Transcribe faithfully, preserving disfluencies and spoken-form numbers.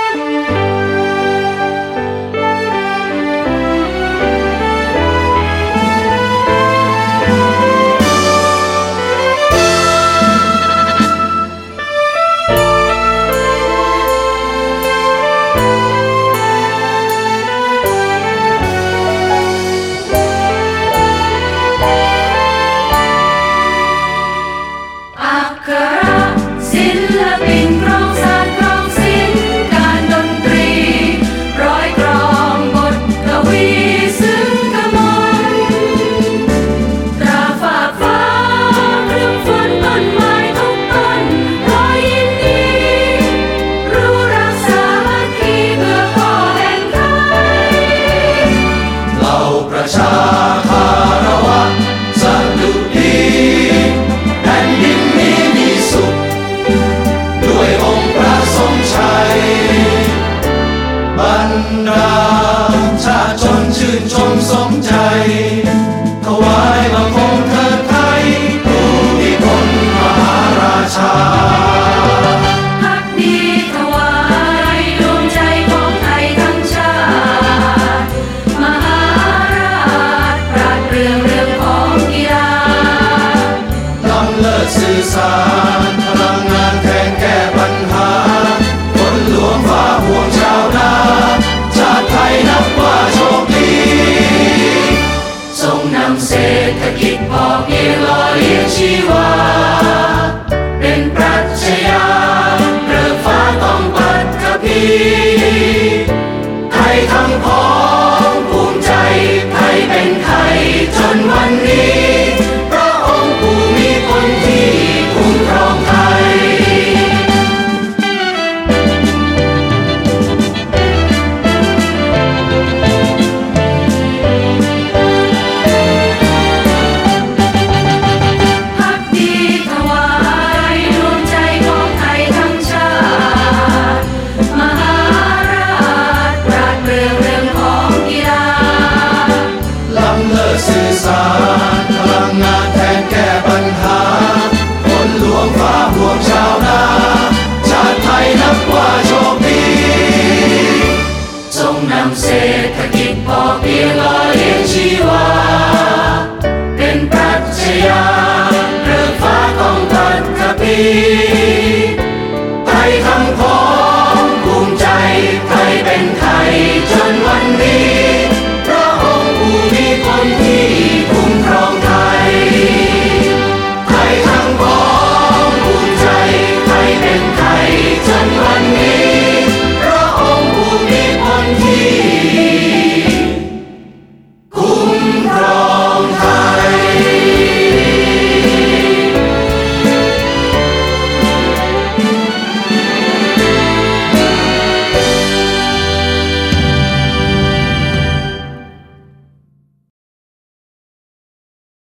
ประชาคารวะสดุดีแผ่นดินนี้มีสุขด้วยองค์พระทรงชัยบรรดาชาติชนชื่นชมสมใจถวายบังคมเถิดไทยผู้มีพลมหาราชาสื่อสารพลังงานแทนแก้ปัญหาฝนหลวงฟ้าห่วงชาวนาชาติไทยนับว่าโชคดีทรงนำเศรษฐกิจพอเพียงหล่อเลี้ยงชีวาเป็นปรัชญาเริกฟ้าต้องปัตตภีไทยทั้งพ้องภูมิใจไทยเป็นไทยจนวันนี้สื่อสารพลังงานแทนแก้ปัญหาฝนหลวงฟ้าห่วงชาวนาชาติไทยนับว่าโชคดีทรงนำเศรษฐกิจพอเพียงหล่อเลี้ยงชีวาเป็นปรัชญาเริกฟ้าของปัตตภี